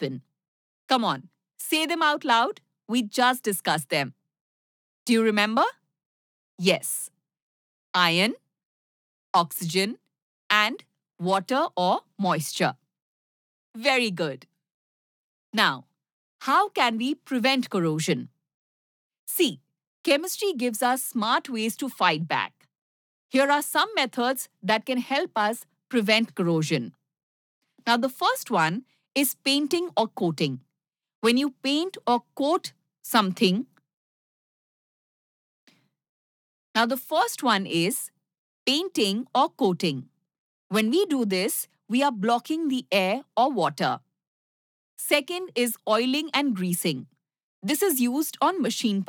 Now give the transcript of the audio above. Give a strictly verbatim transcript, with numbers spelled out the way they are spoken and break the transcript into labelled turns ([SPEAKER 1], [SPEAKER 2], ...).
[SPEAKER 1] happen? Come on, say them out loud. We just discussed them. Do you remember? Yes. Iron, oxygen, and water or moisture. Very good. Now, how can we prevent corrosion? See, chemistry gives us smart ways to fight back. Here are some methods that can help us prevent corrosion. Now, the first one is painting or coating. When you paint or coat something, now the first one is painting or coating. When we do this, we are blocking the air or water. Second is oiling and greasing. This is used on machine